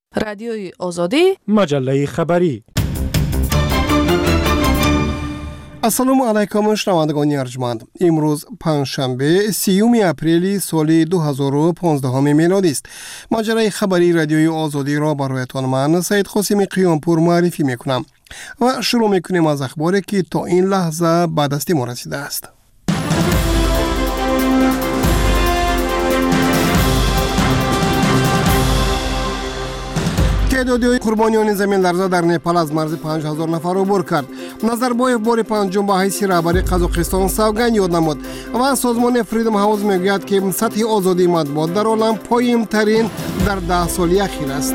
رادیوی آزادی، مجله خبری. السلام علیکم شنوندگان ارجمند. امروز پنجشنبه 30 اپریل سال 2015 میلادی است. مجله خبری رادیوی آزادی را برایتان من سید قاسمی قیامپور معرفی میکنم و شروع میکنیم از اخباری که تا این لحظه به دست ما رسیده است. تعداد قربانیان زمین لرزه در نیپال از مرز 5000 نفر عبور کرد. نظربایف بار پنجم به حیث رهبری قزاقستان سوگند یاد نمود و سازمان فریدم هاوس میگوید که سطح آزادی مطبوعات در عالم پایین ترین در 10 سال اخیر است.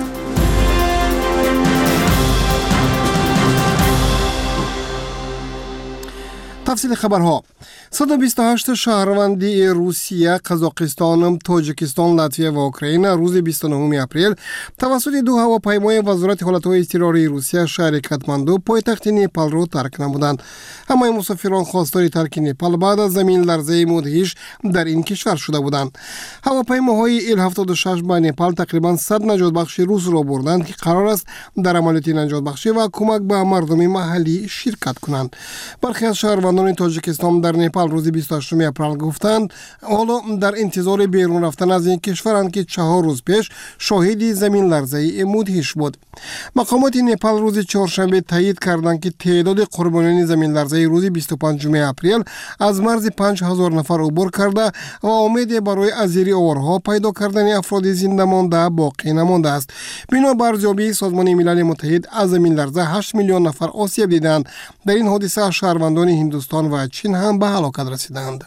تفصیل خبرها: 128 شهروندی روسیه، قزاقستان، تاجیکستان، لاتویه و اوکراین روز 29 اپریل توسط دو هواپیمای وزارت حالتهای اضطراری روسیه شهر کاتماندو پایتخت نیپال را ترک نمودند. همه مسافران خواستار ترک نیپال بعد از زمین لرزه مدهش در این کشور شده بودند. هواپیماهای ایل-76 به نیپال تقریبا 100 نجات بخش روس را بردند که قرار است در عملیات نجات بخشی و کمک به مردم محلی شرکت کنند. برخی از شهروندان تاجیکستان در نیپال روز 28 اپریل گفتند حالا در انتظار بیرون رفتن از این کشورند که 4 روز پیش شاهد زمین لرزه مدهش بود. مقامات نیپال روز چهارشنبه تایید کردند که تعداد قربانیان زمین لرزه روز 25 اپریل از مرز 5000 نفر عبور کرده و امید برای ازیری آورها پیدا کردن افراد زنده مانده باقی نمانده است. بنابر ارزیابی سازمان ملل متحد از زمین لرزه 8 میلیون نفر آسیب دیدند. در این حادثه شهروندان هندوستان و چین هم به هلاکت رسیدند.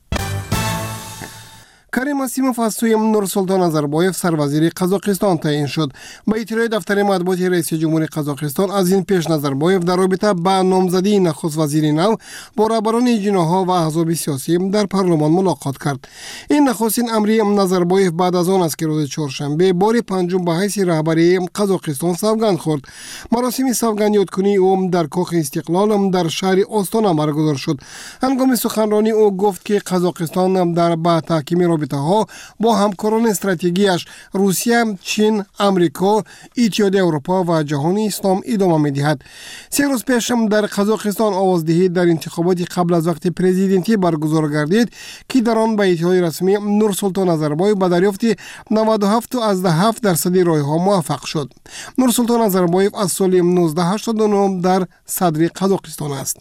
کریم اسیموف از سوی نورسلطان نظربایف سروزیر قزاقستان تعیین شد. با اطلاع دفتر مطبوعاتی رئیس جمهور قزاقستان از این پیش نظربایف در رابطه با نامزدی نخست وزیر نو با رهبران جناح‌ها و احزاب سیاسی در پارلمان ملاقات کرد. این نخستین امری نظربایف بعد از آن است که روز چهارشنبه بار پنجم به حیث رهبری قزاقستان سوگند خورد. مراسم سوگند یادکنی او در کاخ استقلال در شهر آستانا برگزار شد. هنگام سخنرانی او گفت که قزاقستان در با تحکیم ها با همکاران استراتژیکش روسیه، چین، آمریکا، اتحادیه اروپا و جهان اسلام ادامه می‌دهد. 3 روز پیش در قزاقستان آوازدهی در انتخابات قبل از وقت پرزیدنتی برگزار گردید که در آن به اطلاع رسمی نورسلطان نظربایف به دریافت 97.7% رای‌ها موفق شد. نورسلطان نظربایف از سال 1989 در صدر قزاقستان است.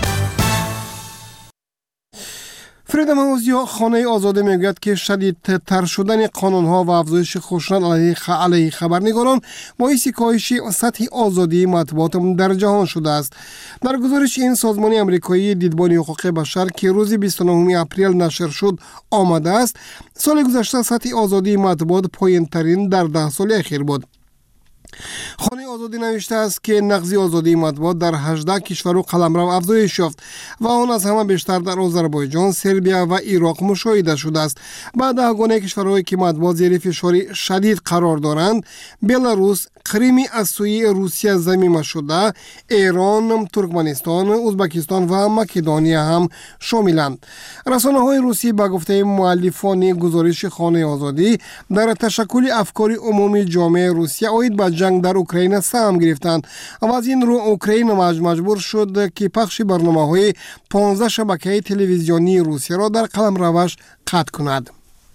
فریدم هاوس یا خانه آزاده میگوید که شدیدتر شدن قانون‌ها و افزایش خشونت علیه خبرنگاران باعث کاهش سطح آزادی مطبوعات در جهان شده است. در گزارش این سازمان آمریکایی دیدبان حقوق بشر که روز 29 اپریل نشر شد آمده است، سال گذشته سطح آزادی مطبوعات پایین‌ترین در 10 سال اخیر بود. خانه آزادی نوشته است که نقض آزادی مطبوعات در 18 کشور و قلمرو افزایش یافت و آن از همه بیشتر در آذربایجان، سربیا و عراق مشاهده شده است. بعد یگانه کشورهایی که مطبوعات زیر فشار شدید قرار دارند، بلاروس، کریم از سوی روسیه ضمیمه شده، ایران، ترکمنستان، ازبکستان و مکدونیا هم شاملند. رسانه‌های روسی به گفته مؤلفان گزارش خانه آزادی در تشکل افکار عمومی جامعه روسیه آید به جنگ در اوکراین سهم گرفتند و از این رو اوکراین مجبور شد که پخش برنامه‌های 15 شبکه تلویزیونی روسیه را در قلمروش قطع کند.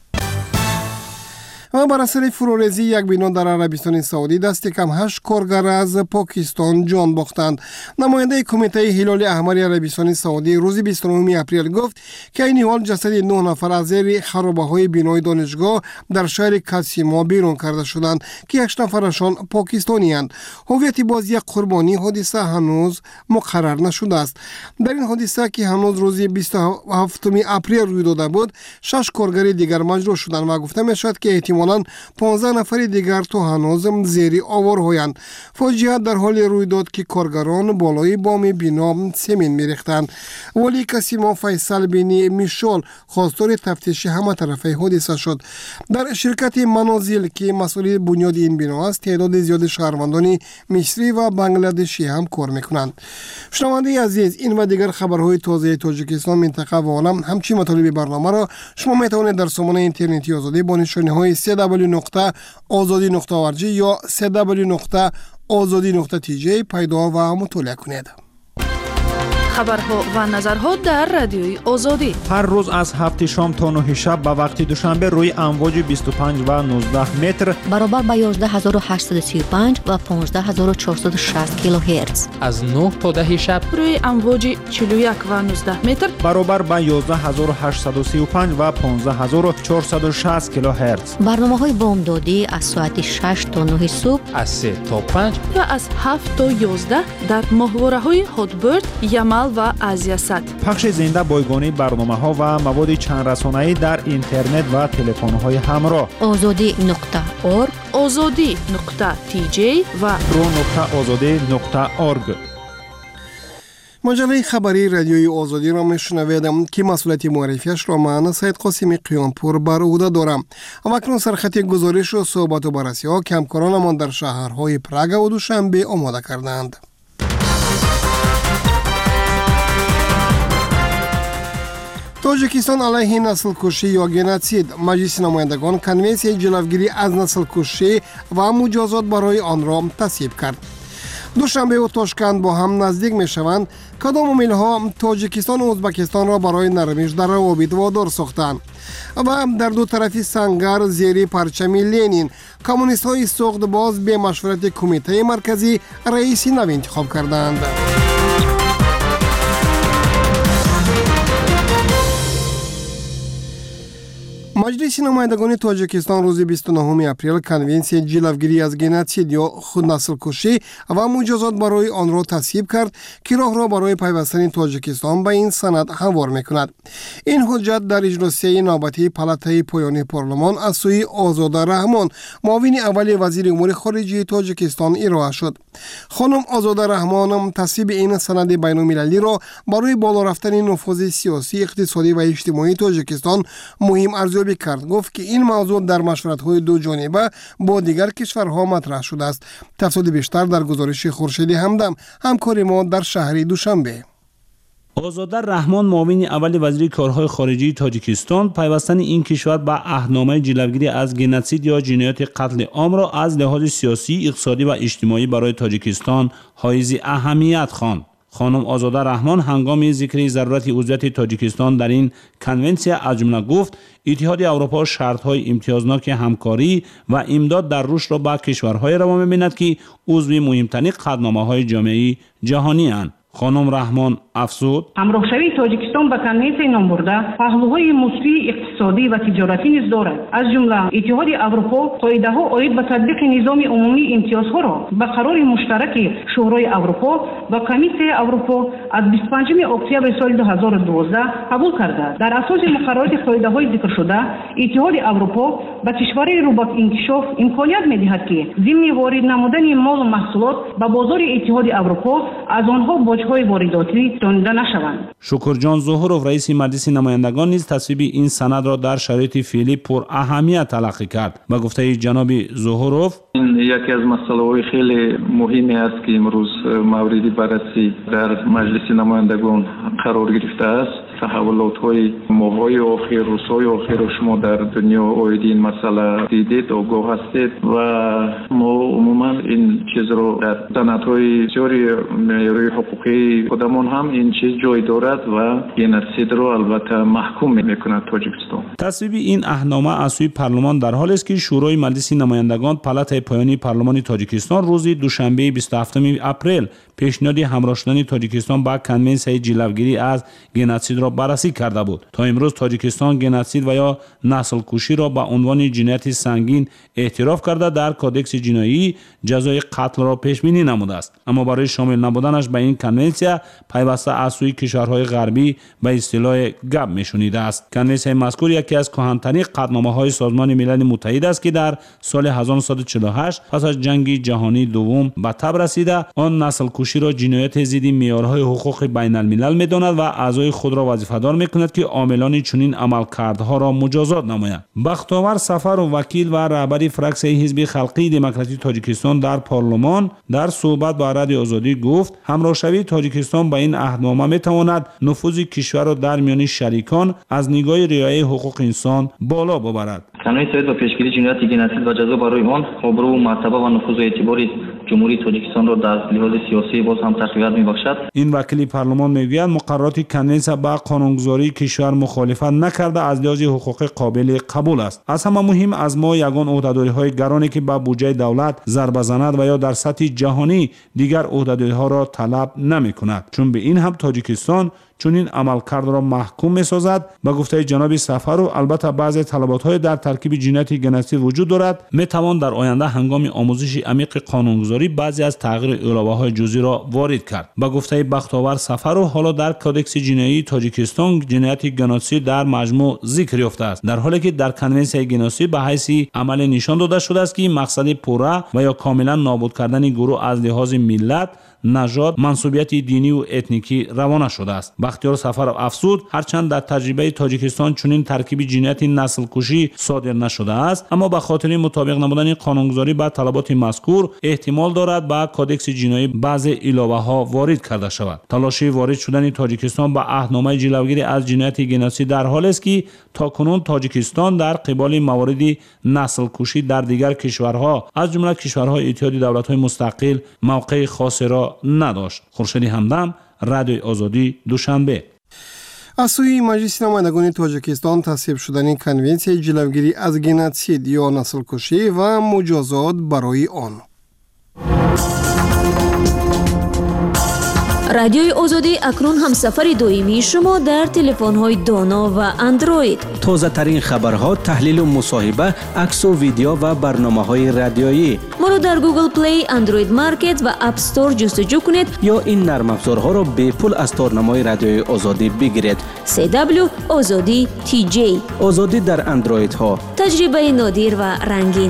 و بر اثر فروریزی یک بنا در عربستان سعودی دست کم 8 کارگر از پاکستان جان باختند. نماینده کمیته هلال احمر عربستان سعودی روز 29 اپریل گفت که این حال جسد 9 نفر از زیر خرابه‌های بنای دانشگاه در شهر کاسیما بیرون کرده شدند که 8 نفرشان پاکستانی‌اند. هویت بازی قربانی حادثه هنوز مقرر نشده است. در این حادثه که هنوز روز 27 اپریل روی داده بود، 6 کارگر دیگر مجروح شدند و گفته می‌شود که احتمالاً 15 نفر دیگر تو هنوز زیر آوارهایند. فاجعه در حال روی داد که کارگران بالای بام بنا سمین می‌ریختند. ولی کاسیما فیصل بن میشال خواستار تفتیش همه طرفه حادثه شد. در شرکت منازل که مسئول بنیاد این بنا است، تعداد زیاد شهروندان مصری و بنگلادشی هم کار می‌کنند. شنونده عزیز، این و دیگر خبرهای تازه تاجیکستان، منطقه و عالم همچنین مطالب برنامه را شما می‌توانید در سامانه اینترنتی آزادی با نشانه‌های www.azadi.org یا www.azadi.tj پیدا و مطالعه کنید. خبرها و نظرها در رادیوی آزادی هر روز از 7 شام تا 9 شب به وقت دوشنبه روی امواج 25 و 19 متر برابر با 11835 و 15460 کیلوهرتز. از 9 تا 10 شب روی امواج 41 و 19 متر برابر با 11835 و 15460 کیلوهرتز. برنامه‌های بامدادی از ساعت 6 تا 9 صبح، از 3 تا 5 و از 7 تا 11 در ماهواره‌های هاتبرد، یمل و آزیاسات. پخش زنده بایگانی برنامه‌ها و مواد چند رسانه‌ای در اینترنت و تلفن‌های همراه. azadi.org، azadi.tj و pro.azadi.org. مجله خبری رادیوی آزادی را میشنوید که مسئولیت معرفیش را من سید قاسمی قیانپور بر عهده دارم. اکنون سرخط گزارش و صحبت و بررسی ها که همکارانمان در شهرهای پراگ و دوشنبه آماده کردند. تاجیکستان علیه نسل کشی یا گنوسید. مجلس نمایندگان کنوانسیای جلوگیری از نسل کشی و مجازات برای آن را تصویب کرد. دوشنبه و تاشکند با هم نزدیک می شوند. کدام امیل‌ها تاجیکستان و ازبکستان را برای نرمش در روابط وادار ساختند و در دو طرفی سنگر زیر پرچم لنین کمونیست های سوخت باز به مشورت کمیته مرکزی رئیسی نو انتخاب کردند. مجلس نمایندگان تاجیکستان روز 29 اپریل کنوانسیای جلوگیری از گنوسید یا خود نسل کشی و مجازات برای آن را تصویب کرد که راه را برای پیوستن تاجیکستان به این سند هموار می‌کند. این حجت در اجلاسی نوبتی پالاتای پایانی پارلمان از سوی آزاده رحمان، معاون اول وزیر امور خارجه تاجیکستان ارائه شد. خانم آزاده رحمان تصویب این سند بین‌المللی را برای بالا رفتن نفوذ سیاسی، اقتصادی و اجتماعی تاجیکستان مهم ارزیابی کرد. گفت که این موضوع در مشورت‌های دو جانبه با دیگر کشورها مطرح شده است. تفصیل بیشتر در گزارش خورشید همدم همکار ما در شهر دوشنبه. آزاده رحمان، معاون اول وزیر کارهای خارجی تاجیکستان، پیوستن این کشور به عهدنامه جلوگیری از گنوسید یا جنایات قتل عام را از لحاظ سیاسی، اقتصادی و اجتماعی برای تاجیکستان حائز اهمیت خواند. خانم آزاده رحمان هنگام ذکر ضرورت عضویت تاجیکستان در این کنونسیه از جمله گفت اتحاد اروپا شرط‌های امتیازناک همکاری و امداد در رشد را به کشورهای روا می‌بیند که عضو مهمترین قطعنامه‌های جامعه جهانی اند. خانم رحمان افزود: همراهشوی تاجیکستان با کنونسیای نام برده پهلوهای مثبت اقتصادی و تجارتی نیز دارد. از جمله اتحاد اروپا قاعده‌ها عاید به تطبیق نظام عمومی امتیازها را به قرار مشترک شورای اروپا و کمیته اروپا از 25 اکتبر سال 2012 قبول کرده. در اساس مقررات قاعده‌های ذکر شده، اتحاد اروپا به کشورهای رو به انکشاف امکانیت می‌دهد که ضمن وارد نمودن مال و محصولات به بازار اتحاد اروپا از آنها باج‌های وارداتی تانده نشوند. شکرجان ظهورov رئیس مجلس نمایندگان نیز تصویب این سند را در شرایط فعلی پر اهمیت تلقی کرد. با گفته جناب ظهورov، این یکی از مسائل خیلی مهمی است که امروز مورد بررسی در مجلس نمایندگان قرار گرفته است. تحولات‌های ماه‌های آخر، روزهای آخر شما در دنیا اوید این مسئله دیدید، آگاه هستید و ما عموما این چیز رو در سندهای بسیاری معیاری حقوقی خودمان هم این چیز جای دارد و گنوسید رو البته محکوم می‌کند تاجیکستان. تصویب این عهدنامه از سوی پارلمان در حالی است که شورای مجلس نمایندگان پالاتای پایانی پارلمان تاجیکستان روز دوشنبه 27 اپریل پیشنهاد همراه شدن تاجیکستان با کنونسیای جلوگیری از گنوسید را بررسی کرده بود. تا امروز تاجیکستان گنوسید و یا نسل کشی را به عنوان جنایت سنگین اعتراف کرده در کادکس جنایی جزای قتل را پیش بینی نموده است. اما برای شامل نبودنش به این کنونسیه پیوسته از سوی کشورهای غربی به اصطلاح گپ میشنیده است. کنونسیه مذکور یکی از کهن‌ترین قطعنامه‌های سازمان ملل متحد است که در سال 1948 پس از جنگ جهانی دوم به تب رسیده آن نسل کشی را جنایت ضد معیارهای حقوق بین الملل می‌داند و اعضای خود را وظیفه‌دار می‌کند که عاملان چنین عملکردها را مجازات نمایند. بختاور سفر و وکیل و رهبر فراکسیون حزب خلقی دموکراسی تاجیکستان در پارلمان در صحبت با رادیو آزادی گفت همراهشوی تاجیکستان با این عهدنامه می‌تواند نفوذ کشور را در میان شریکان از نگاه رعایت حقوق انسان بالا ببرد. کنوانسیون با پیشگیری جنایت جنسی و جزا برای آن آبرو و مرتبه و نفوذ و اعتبار جمهوری تاجیکستان را در لحاظ سیاسی باز هم تقویت می‌بخشد. این وکیل پارلمان میگوید مقررات کنوانسیون با قانونگذاری کشور مخالفت نکرده از لحاظ حقوقی قابل قبول است. از همه مهم از ما یگان عهدهداری‌های گرانی که با بودجه دولت ضربه زند و یا در سطح جهانی دیگر عهدهداری‌ها را طلب نمی‌کند، چون به این هم تاجیکستان چون این عملکرد را محکوم می‌سازد. به گفته جناب سفرو البته بعضی طلبات‌های در ترکیب جنایت جنسی وجود دارد، می‌توان در آینده هنگام آموزش عمیق قانونگذاری بعضی از تغییر علاوه‌های جزئی را وارد کرد. به گفته بختاور سفرو حالا در کدکس جنایی تاجیکستان جنایت جنسی در مجموع ذکر یافته است، در حالی که در کنوانسیون جنسی به حیث عمل نشان داده شده است که مقصد پوره و یا کاملا نابود کردن گروه از لحاظ ملت، نژاد، منسوبیت دینی و اتنیکی روانه شده است. بختیار سفرو افزود هرچند در تجربه تاجیکستان چنین ترکیب جنایت نسل کشی صادر نشده است، اما به خاطر مطابق نبودن قانونگذاری با طلبات مذکور احتمال دارد به کدکس جنایی بعضی علاوه ها وارد کرده شود. تلاشی وارد شدن تاجیکستان به عهدنامه جلوگیری از جنایت جنسی در حالی است که تاکنون تاجیکستان در قبال موارد نسل کشی در دیگر کشورها از جمله کشورهای اتحاد دولت‌های مستقل موقع خاصی را نداشت. خورشید همدم، رادیوی آزادی، دوشنبه. از سوی مجلس نمایندگان تاجیکستان تصویب شدن کنوانسیون جلوگیری از ژنوسید یا نسل کشی و مجازات برای آن. رادیوی آزادی اکنون هم سفر دویمی شما در تلفن‌های دانا و اندروید. تازه ترین خبرها، تحلیل و مصاحبه، عکس و ویدیو و برنامه‌های رادیویی. ما رو در گوگل پلی، اندروید مارکت و اپ استور جستجو کنید یا این نرم افزارها را به پول از تارنمای رادیوی آزادی بگیرید. CW آزادی TJ. آزادی در اندروید ها. تجربه نادر و رنگین.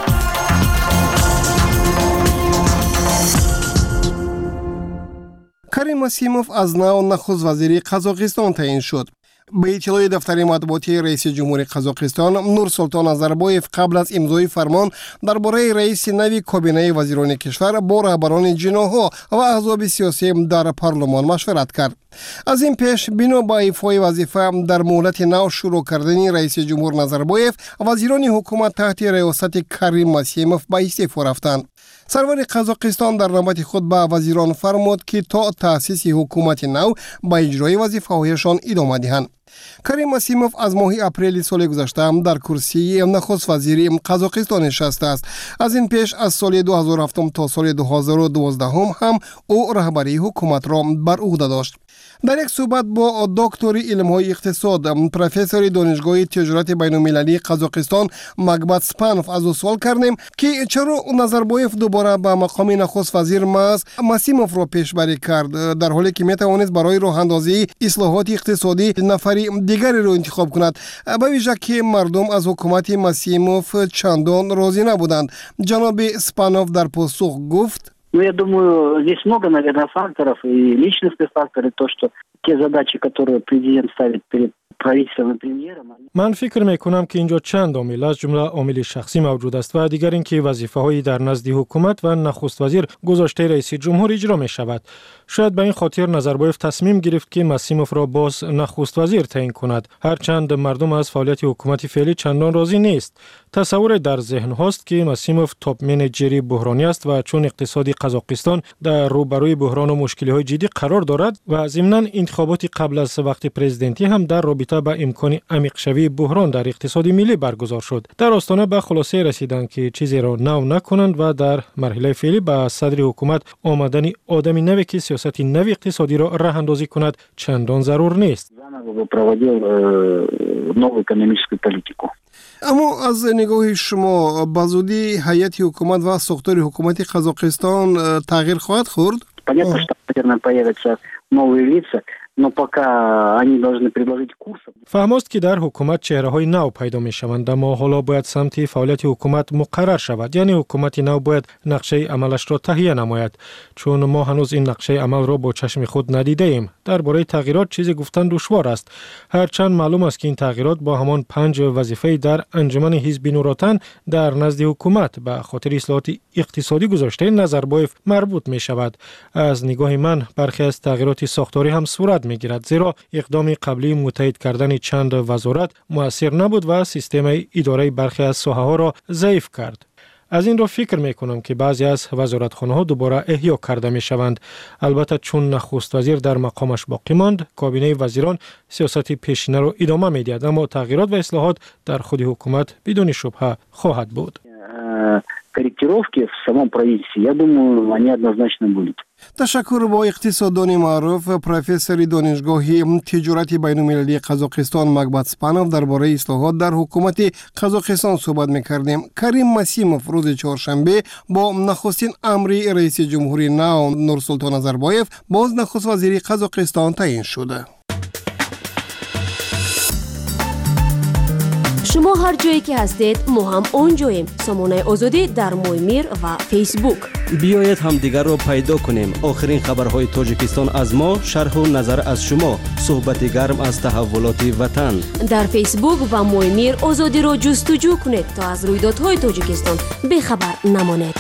کریم مسیموف از نو نخست وزیر قزاقستان تعیین شد. به اطلاع دفتر مطبوعاتی رئیس جمهور قزاقستان نورسلطان نظربایف قبل از امضای فرمان درباره رئیس نوی کابینه وزیران کشور با رهبران جناح‌ها و احزاب سیاسی در پارلمان مشورت کرد. از این پیش بنا به ایفای وظیفه در مهلت نو شروع کردن رئیس جمهور نظربایف وزیران حکومت تحت ریاست کریم مسیموف به استعفا رفتند. سرور قزاقستان در نوبت خود به وزیران فرمود که تا تأسیس حکومت نو به اجرای وظیفه‌هایشان ادامه دهند. کریم مسیموف از ماه اپریل سال گذشته در کرسی نخست وزیر قزاقستان نشسته است. از این پیش از سال 2007 تا سال 2012 هم او رهبری حکومت را بر عهده داشت. در یک صحبت با دکتر علم‌های اقتصاد پروفسور دانشگاه تجارت بین‌المللی قزاقستان مگبت سپانوف از او سوال کردیم که چرا نظربایف دوباره به مقام نخست وزیر مسیموف را پیشبری کرد در حالی که میتوانست برای راه اندازی اصلاحات اقتصادی نفری دیگری را انتخاب کند، به ویژه که مردم از حکومت مسیموف چندان راضی نبودند. جناب سپانوف در پاسخ گفت: Ну, я думаю, здесь много, наверное, факторов и личностных факторов, то, что те задачи, которые президент ставит перед правительством и премьером. من فکر میکنم که اینجا چند عامل از جمله عامل شخصی موجود است و دیگر اینکه وظیفه‌های در نزد حکومت و نخست وزیر گذاشته رئیس جمهور اجرا می شود. شاید به این خاطر نظربایف تصمیم گرفت که مسیموف را باز نخست وزیر تعیین کند، هرچند مردم از فعالیت حکومت فعلی چندان راضی نیست. تصور در ذهن هاست که مسیموف تاپ منیجری بحرانی است و چون اقتصادی قزاقستان در روبروی بحران و مشکل‌های جدی قرار دارد و ضمناً انتخابات قبل از وقت پرزیدنتی هم در رابطه با امکان عمیق شوی بحران در اقتصاد ملی برگزار شد. در آستانه به خلاصه رسیدند که چیزی را نو نکنند و در مرحله فعلی به صدر حکومت آمدن آدمی نوی که سیاست نوی اقتصادی را راه اندازی کند چندان ضرور نیست. اما از نگاه شما به زودی هیئت حکومت و ساختار حکومت قزاقستان تغییر خواهد خورد؟ Понятно, что, наверное, появятся новые лица, но пока они должны предложить курс. فهم است که در حکومت چهره‌های نو پیدا می‌شوند، اما حالا باید سمت فعالیت حکومت مقرر شود. یعنی حکومت نو باید نقشه عملش را تهیه نماید، چون ما هنوز این نقشه عمل را با چشم خود ندیده ایم. درباره تغییرات چیزی گفتن دشوار است، هرچند معلوم است که این تغییرات با همان 5 وظیفه در انجمن حزب نوراتن در نزد حکومت به خاطر اصلاحات اقتصادی گذاشته نظربایف مربوط می‌شود. از نگاه من برخی از تغییرات ساختاری هم صورت میگیرد، زیرا اقدام قبلی متحد کردن چند وزارت مؤثر نبود و سیستم اداره برخی از ساحه‌ها را ضعیف کرد. از این را فکر می کنم که بعضی از وزارتخانه ها دوباره احیا کرده می شوند. البته چون نخست وزیر در مقامش باقی ماند، کابینه وزیران سیاست پیشینه را ادامه می دهد، اما تغییرات و اصلاحات در خود حکومت بدون شبهه خواهد بود. Корректировки в самом правительстве, я думаю, они однозначно будут. تشکر با اقتصاددان معروف پروفسور دانشگاه تجارت بین‌المللی قزاقستان مکبت سپانوف درباره اصلاحات در حکومت قزاقستان صحبت می‌کردیم. کریم مسیموف روز چهارشنبه با نخستین امری رئیس جمهوری نو نورسولطان نظربایف باز نخست وزیر قزاقستان تعیین شده. شما هر جایی که هستید ما هم اونجاییم. سامانه آزادی در مویمیر و فیسبوک. بیایید هم دیگر رو پیدا کنیم. آخرین خبرهای تاجیکستان از ما، شرح و نظر از شما، صحبت گرم از تحولات وطن. در فیسبوک و مویمیر آزادی رو جستجو کنید تا از رویدادهای تاجیکستان بخبر نمانید.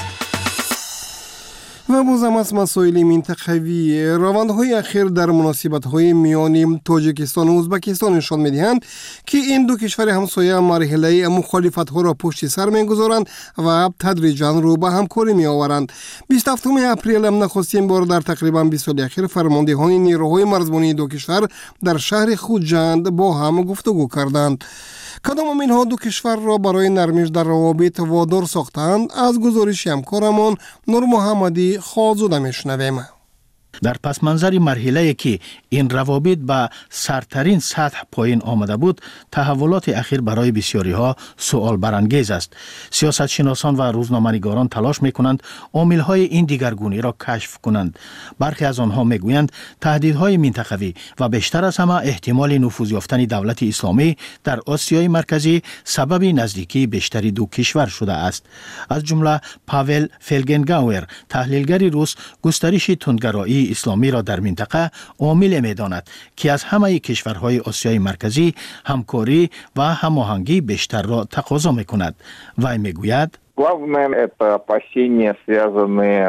و بازم از مسائل منطقوی، روندهای اخیر در مناسبت‌های میان تاجیکستان و ازبکستان نشان می‌دهند که این دو کشور همسایه مرحله مخالفت‌ها را پشت سر می‌گذارند و تدریجاً رو به همکاری می‌آورند. 27 اپریل نخستین بار در تقریباً 20 سال اخیر فرماندهان نیروهای مرزبانی دو کشور در شهر خوجند با هم گفتگو کردند. کدام اینها دو کشور را برای نرمش در روابط وادار ساختند؟ از گزارش همکارمان نور محمدی خواهد میشنویم. در پس منظر مرحله‌ای که این روابط به سرترین سطح پایین آمده بود، تحولات اخیر برای بسیاری ها سوال برانگیز است. سیاستشناسان و روزنامه‌نگاران تلاش می‌کنند عامل‌های این دیگرگونی را کشف کنند. برخی از آنها می‌گویند تهدیدهای منطقوی و بیشتر از همه احتمال نفوذ یافتن دولت اسلامی در آسیای مرکزی سبب نزدیکی بیشتری دو کشور شده است. از جمله پاول فلگنگاور، تحلیلگر روس، گسترش تندگرایی اسلامی را در منطقه عامل می‌داند که از همه کشورهای آسیای مرکزی همکاری و هماهنگی بیشتر را تقاضا می‌کند. وی می‌گوید Главное это опасения, связанные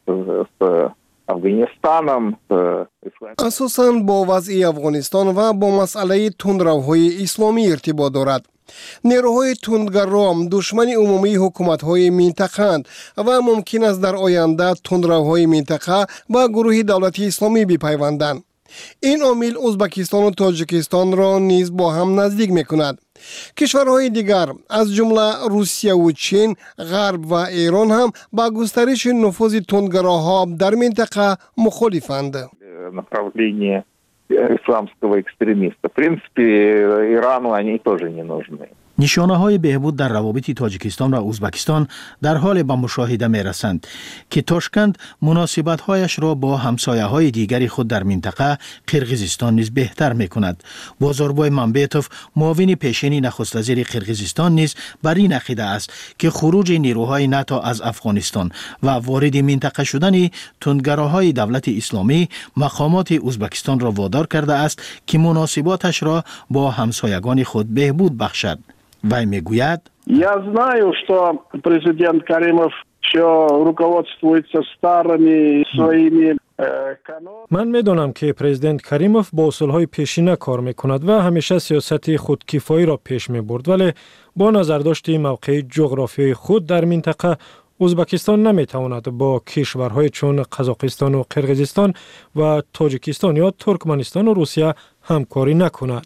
с افغانستان. اساساً با وضع افغانستان و با مسئله تندروهای اسلامی ارتباط دارد. نیروهای تندگرا دشمن عمومی حکومت‌های منطقه‌اند و ممکن است در آینده تندروهای منطقه و گروه دولت اسلامی بپیوندند. این عامل ازبکستان و تاجیکستان را نیز با هم نزدیک می‌کند. کشورهای دیگر از جمله روسیه و چین، غرب و ایران هم با گسترش نفوذ تندگراها در منطقه مخالفند. направление исламского экстремиста. В принципе, Ирану они тоже не нужны. نشانه های بهبود در روابط تاجیکستان و ازبکستان در حال به مشاهده می رسند که تاشکند مناسبت هایش را با همسایه های دیگری خود در منطقه قرقیزستان نیز بهتر می کند. بازاربای منبیتوف، معاون پیشین نخست وزیر قرقیزستان نیز بر این عقیده است که خروج نیروهای ناتو از افغانستان و وارد منطقه شدن تندگراهای دولت اسلامی مقامات ازبکستان را وادار کرده است که مناسباتش را با همسایگان خود بهبود بخشد. وی میگوید Я знаю, что президент Каримов все руководствуется старыми своими من میدانم که پرزیدنت کریموف با اصولهای پیشینه کار میکند و همیشه سیاست خودکفایی را پیش میبرد، ولی با نظرداشت موقع جغرافیایی خود در منطقه ازبکستان نمیتواند با کشورهای چون قزاقستان و قرقیزستان و تاجیکستان یا ترکمنستان و روسیه همکاری نکند.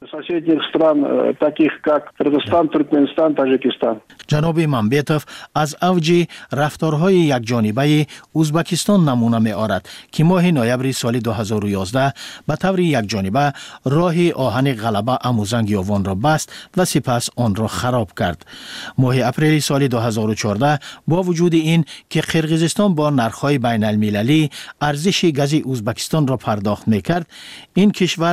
جناب منبیتوف از اوج رفتارهای یکجانبه ازبکستان نمونه می آورد که ماه نوامبر سال 2011 به طور یکجانبه راه آهن غلبه اموزنگ یاوان را بست و سپس آن را خراب کرد. ماه اپریل سال 2014 با وجود این که قرقیزستان با نرخ‌های بین المللی ارزش گاز ازبکستان را پرداخت می کرد، این کشور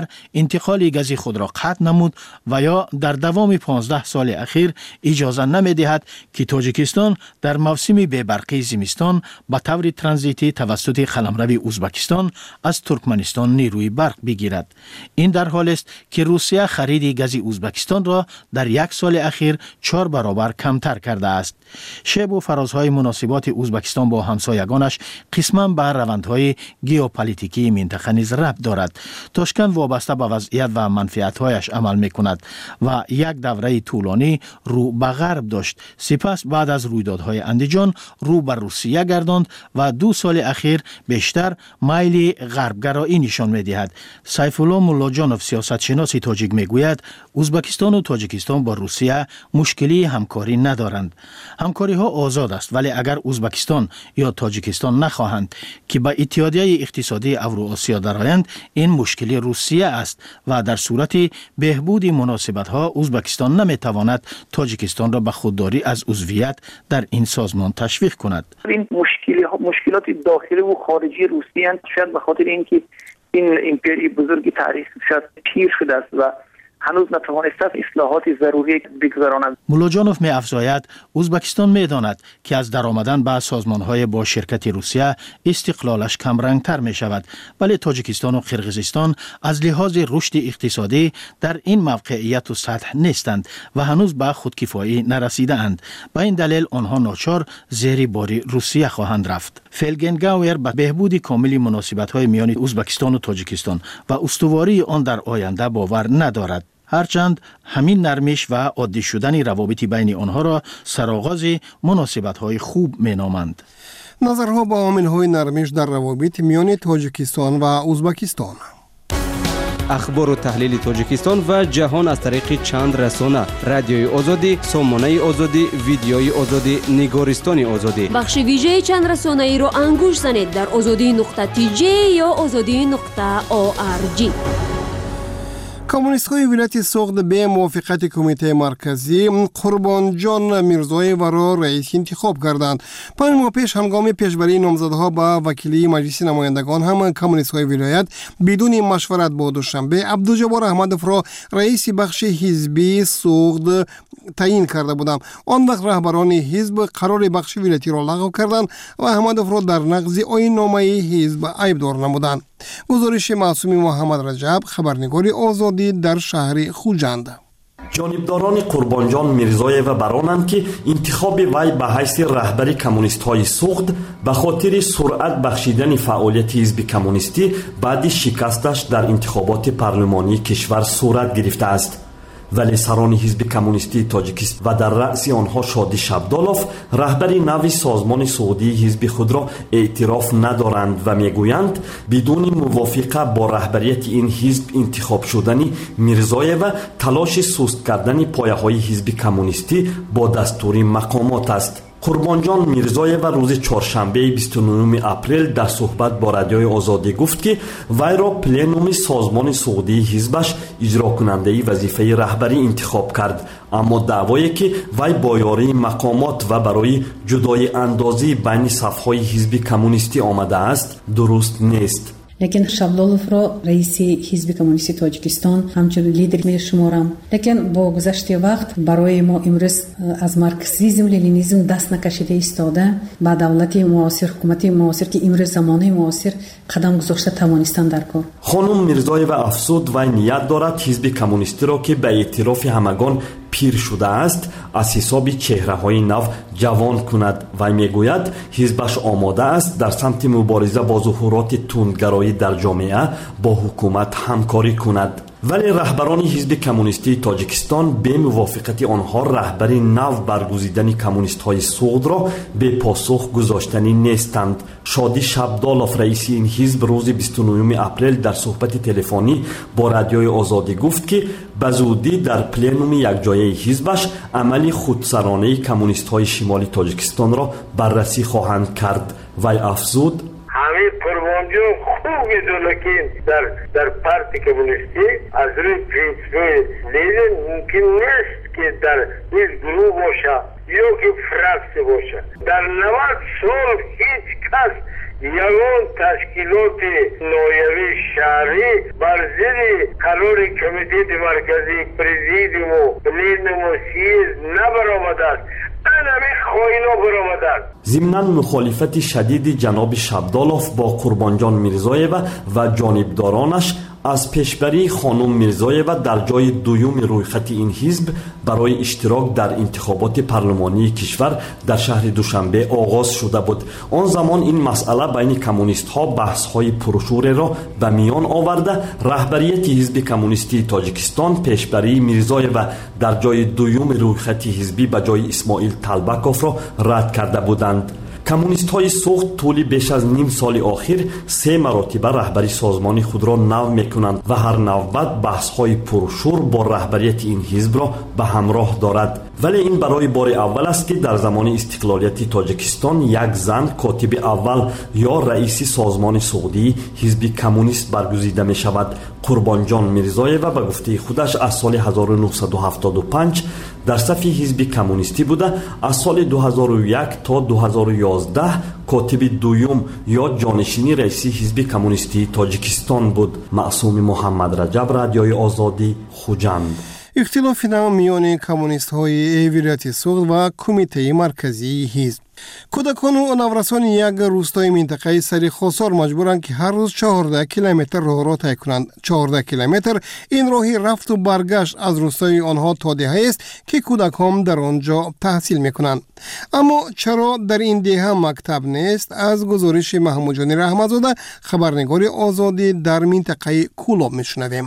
انتقال گازی خود را قطع نمود و یا در دوام 15 سال اخیر اجازه نمی‌دهد که تاجیکستان در موسم بی‌برقی زمستان به طور ترانزیتی توسط قلمرو ازبکستان از ترکمنستان نیروی برق بگیرد. این در حالی است که روسیه خرید گاز ازبکستان را در یک سال اخیر 4 برابر کمتر کرده است. شیب و فرازهای مناسبات ازبکستان با همسایگانش قسما به روندهای ژئوپلیتیکی منطقه نیز ربط دارد. تاشکند وابسته به وضعیت و منفعت‌هایش عمل می‌کند و یک دوره طولانی رو به غرب داشت. سپس بعد از رویدادهای اندیجان رو به روسیه گرداند و 2 سال اخیر بیشتر مایل غربگرایی نشان می‌دهد. سیف الله ملاجانوف سیاستشناس تاجیک میگوید ازبکستان و تاجیکستان با روسیه مشکلی همکاری ندارند. همکاری ها آزاد است، ولی اگر ازبکستان یا تاجیکستان نخواهند که به اتحادیه اقتصادی اوراسیا درآیند، این مشکلی روسیه است و در صورت بهبود مناسبت ها ازبکستان نمیتواند تاجیکستان را به خودداری از عضویت در این سازمان تشویق کند. این مشکلات داخلی و خارجی روسیه اند، شاید به خاطر اینکه این امپری بزرگی تاریخ شاید پیر شده است و هنوز نتوانسته اصلاحات ضروری بگذراند. ملاجانوف می افزاید ازبکستان می داند که از درآمدن به سازمان‌های با شرکت روسیه استقلالش کم رنگتر می شود، ولی تاجیکستان و قرقیزستان از لحاظ رشد اقتصادی در این موقعیت و سطح نیستند و هنوز به خودکفایی نرسیده اند. به این دلیل آنها ناچار زیر بار روسیه خواهند رفت. فلگنگاور به بهبود کامل مناسبت‌های میان ازبکستان و تاجیکستان و استواری آن در آینده باور ندارد. هرچند همین نرمش و عادی شدن روابط بین آنها را سرآغاز مناسبت‌های خوب می‌نامند. نظرها با عامل‌های نرمش در روابط میان تاجیکستان و ازبکستان. اخبار و تحلیل تاجیکستان و جهان از طریق چند رسانه: رادیوی آزادی، سامانه آزادی، ویدیوی آزادی، نگارستان آزادی. بخش ویژه چند رسانه ای را انگوش زنید در azadi.tj یا azadi.org. کمونیست های ولایت سوغد به موافقت کمیته مرکزی قربانجان میرزایی را رئیس انتخاب کردند. 5 ماه پیش هنگام پیشبری نامزدها به وکیلی مجلس نمایندگان هم کمونیست های ولایت بدون مشورت با دوشنبه عبدالجبار احمدوف را رئیس بخش حزبی سوغد تعیین کرده بودند. آن وقت رهبران حزب قرار بخش ولایتی را لغو کردند و احمدوف را در نقض آیین نامه حزب عیبدار نمودند. گزارش معصومی محمد رجب، خبرنگار آزادی در شهر خوجند. جانبداران قربانجان میرزایی و برانند که انتخاب وی به حیث رهبر کمونیست های سوغد به خاطر سرعت بخشیدن فعالیت حزب کمونیستی بعد شکستش در انتخابات پارلمانی کشور صورت گرفته است. ولی سران حزب کمونیستی تاجیکستان و در رأس آنها شادی شبدالوف رهبر نوی سازمان سعودی حزب خود را اعتراف ندارند و میگویند بدون موافقه با رهبریت این حزب انتخاب شدن میرزایی و تلاش سست کردن پایه‌های حزب کمونیستی با دستور مقامات است. قربانجان میرزایی و روز چهارشنبه 29 اپریل در صحبت با رادیوی آزادی گفت که وی را پلنوم سازمان سعودی حزبش اجرا کننده وظیفه رهبری انتخاب کرد، اما دعوایی که وی با یاری مقامات و برای جدای اندازی بین صفهای حزب کمونیستی آمده است درست نیست. لیکن شابدالوف را رئیس حزب کمونیستی تاجیکستان همچنین لیدر می شمارم. لیکن با گذشت وقت برای ما امروز از مارکسیسم لنینیسم دست نکشیده ایستاده با دولت معاصر، حکومت معاصر که امروز زمانه معاصر قدم گذاشته توانستند در کار. خانم میرزایی و افسود و نیت دارد حزب کمونیستی را که به اعتراف همگان پیر شده است از حساب چهره های نو جوان کند و میگوید حزبش آماده است در سمت مبارزه با ظهورات تندگرایی در جامعه با حکومت همکاری کند. ولی رهبران حزب کمونیستی تاجیکستان به موافقت آنها رهبری نو برگزیدن کمونیست های سوغد را به پاسخ گذاشتنی نیستند. شادی شبدالوف رئیس این حزب روز 29 اپریل در صحبت تلفنی با رادیوی آزادی گفت که به زودی در پلنوم یکجایی حزبش عمل خودسرانه کمونیست های شمالی تاجیکستان را بررسی خواهند کرد. وی افزود همه قربانجان خوب میدونه که در پارتی کمونیستی از روی پرینسیپ‌های لنین ممکن نیست که در این گروه باشه یا که فرقسی باشه. در 90 سال هیچ کس یگان تشکیلات نایبی شهری بر ضد قرار کمیته مرکزی پرزیدیوم و پلنوم و سیز نبرآمده است. ضمناً مخالفت شدید جناب شبدالوف با قربانجان میرزایeva و جانبدارانش از پیشبری خانم میرزایeva در جای دوم رویخط این حزب برای اشتراک در انتخابات پارلمانی کشور در شهر دوشنبه آغاز شده بود. آن زمان این مسئله بین کمونیست ها بحث های پرشور را به میان آورده رهبریت حزب کمونیستی تاجیکستان پیشبری میرزایeva در جای دوم رویخط حزبی به جای اسماعیل طلبکوف را رد کرده بودند. کمونیست های سوخت طول بیش از نیم سال آخر 3 مراتبه رهبری سازمان خود را نو میکنند و هر نوبت بحث های پرشور با رهبریت این حزب را به همراه دارد. ولی این برای بار اول است که در زمان استقلالیت تاجیکستان یک زن کاتب اول یا رئیس سازمان سعودی حزب کمونیست برگزیده می شود. قربانجان میرزایeva به گفته خودش از سال 1975 در صف حزب کمونیستی بوده. از سال 2001 تا 2011 کاتب دوم یا جانشین رئیس حزب کمونیستی تاجیکستان بود. معصوم محمد رجب، رادیوی آزادی، خوجند. اختلاف نو میان کمونیست های ولایت سوخت و کمیته مرکزی حزب. کودکان و نورسان یک روستای منطقه سری خسار مجبورند که هر روز 14 کیلومتر راه را طی کنند. 14 کیلومتر این راهی رفت و برگشت از روستای آنها تا دهه است که کودکان در آنجا تحصیل میکنند. اما چرا در این دهه مکتب نیست؟ از گزارش محمود جان رحمتزاده، خبرنگار آزادی در منطقه کولاب میشنویم.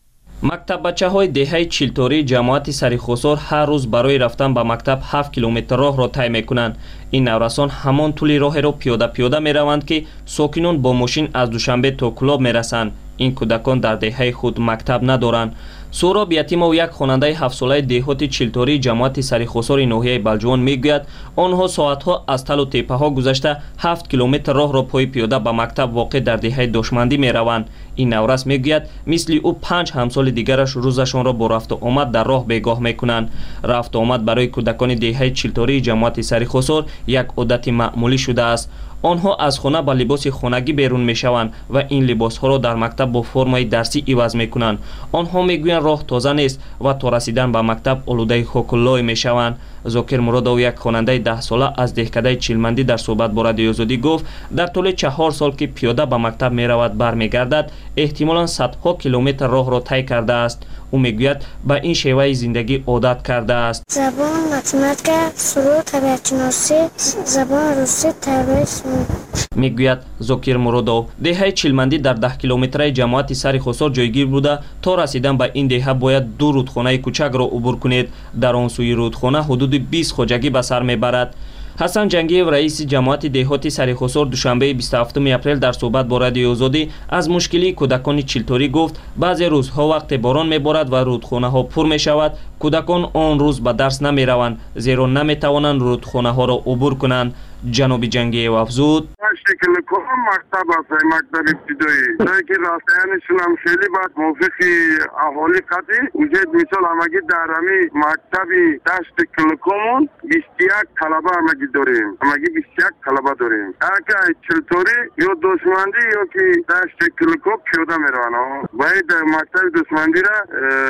مکتب بچه های دهه چیلتوری جماعت سری خسار هر روز برای رفتن به مکتب 7 کیلومتر راه را طی میکنند. این نورسان همان طول راه را پیاده می روند که ساکنان با ماشین از دوشنبه تا کلاب می رسند. این کودکان در دهه خود مکتب ندارند. سوراب یتیما و یک خواننده 7 ساله دهات چیلتوری جماعت سری خسار ناحیه بلجوان میگوید آنها ساعتها از تل و تپه ها گذشته 7 کیلومتر راه را پای پیاده به مکتب واقع در دهه دشمندی می روند. این نورس میگوید مثل او 5 همسال دیگرش روزشان را با رفت و آمد در راه بیگاه میکنند. رفت و آمد برای کودکان دهه چیلتوری جماعت سری خسار یک عادت معمولی شده است. آنها از خانه با لباس خانگی بیرون میشوند و این لباس ها را در مکتب با فرمای درسی عوض میکنند. آنها میگویند راه تازه نیست و تا رسیدن به مکتب آلوده خوکلای میشوند. زاکر مرادov یک خواننده 10 ساله از دهکده چیلمندی در صحبت با رادیوی آزادی گفت در طول 4 سال که پیاده به مکتب میرود برمیگردد احتمالاً صدها کیلومتر راه را طی کرده است. او میگوید به این شیوه زندگی عادت کرده است. زبان متماتیک، سرود، طبیعت شناسی، زبان روسی، تاریخ. میگوید زاکر مرادov دهه چیلمندی در 10 کیلومتری جماعت سری خسار جایگیر بوده. تا رسیدن به این دهه باید 2 رودخانه کوچک را عبور کنید. در آن سوی رودخانه حدود 20 خوجگی به سر میبرد. حسن جنگیو رئیس جماعت دهاتی سری خسار دوشنبه 27 اپریل در صحبت با رادیوی آزادی از مشکلی کودکان چیلتوری گفت بعضی روزها وقت باران میبارد و رودخانه ها پر می شود. کودکان آن روز به درس نمی روند زیرا نمی توانند رودخانه ها را عبور کنند. جناب جنگیو افزود شکل کام مکتب است، مکتب ابتدایی جایی که راستینشون هم خیلی بد موافق اهالی قطعی وجود. مثال همگی در همی مکتبی دشت کلکامون 21 طلبه همگی داریم، همگی 21 طلبه داریم. اگه چلتوری یا دشمندی یا که دشت کلکام پیاده میروند باید مکتب دشمندی را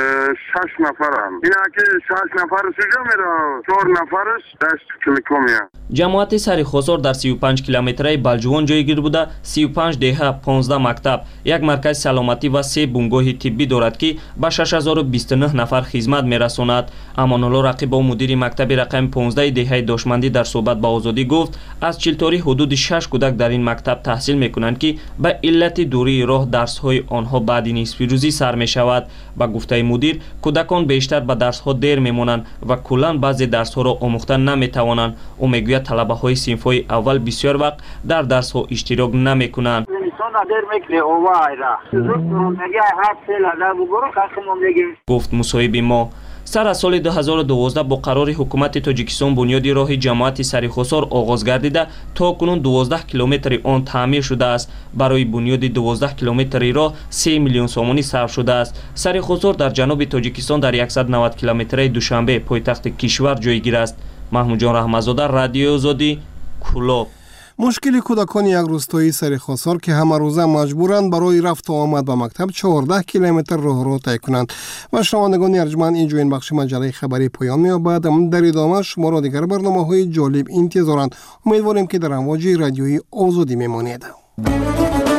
6 نفر هم این اگه 6 نفر سوجا میره 4 نفرش دشت کلکامی هم. جماعت سری خسار در 35 کیلومتری بلجوان جایگیر بوده. 35 دهه 15 مکتب، یک مرکز سلامتی و 3 بنگاه طبی دارد که به 6029 نفر خدمت میرساند. امان‌الله رقیب و مدیر مکتب رقم 15 دهه دشمندی در صحبت با آزادی گفت از چیلتوری حدود 6 کودک در این مکتب تحصیل میکنند که به علت دوری راه درس های آنها بعد نصف روزی سر می شود. با گفته مدیر کودکان بیشتر به درس ها دیر میمونند و کلا بعضی درس ها را آموختن نمی توانند. او میگوید طلبه های صنف های اول بسیار وقت در درس ها اشتراک نمی کنند. گفت مصاحب ما سر از سال 2012 با قرار حکومت تاجیکستان بنیاد راه جماعت سری خسار آغاز گردیده تا کنون 12 کیلومتر آن تعمیر شده است. برای بنیاد 12 کیلومتری راه 3 میلیون سومانی صرف شده است. سری خسار در جنوب تاجیکستان در 190 کیلومتری دوشنبه پایتخت کشور جایگیر است. محمود جان رحمتزاده، رادیوی آزادی، کولاب. مشکل کودکان یک روستایی سرخواسار که همه روزه مجبورند برای رفت و آمد به مکتب 14 کیلومتر راه رو طی کنند. و شنوندگان ارجمند اینجا این بخش مجله خبری پایان می‌یابد. در ادامه شما را دیگر برنامه‌های جالب انتظارند. امیدواریم که در امواج رادیویی آزادی میمانید.